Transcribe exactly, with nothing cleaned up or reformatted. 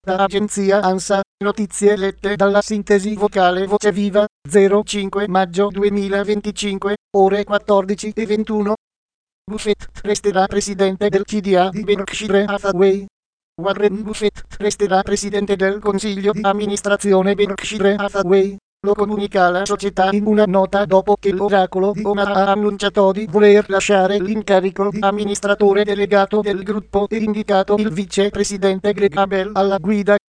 Da agenzia ANSA, notizie lette dalla sintesi vocale Voce Viva, zero cinque maggio duemilaventicinque, ore quattordici e ventuno. Buffett resterà presidente del C D A di Berkshire Hathaway. Warren Buffett resterà presidente del consiglio di amministrazione Berkshire Hathaway. Lo comunica la società in una nota dopo che l'oracolo di Omaha ha annunciato di voler lasciare l'incarico di amministratore delegato del gruppo e indicato il vicepresidente Greg Abel alla guida.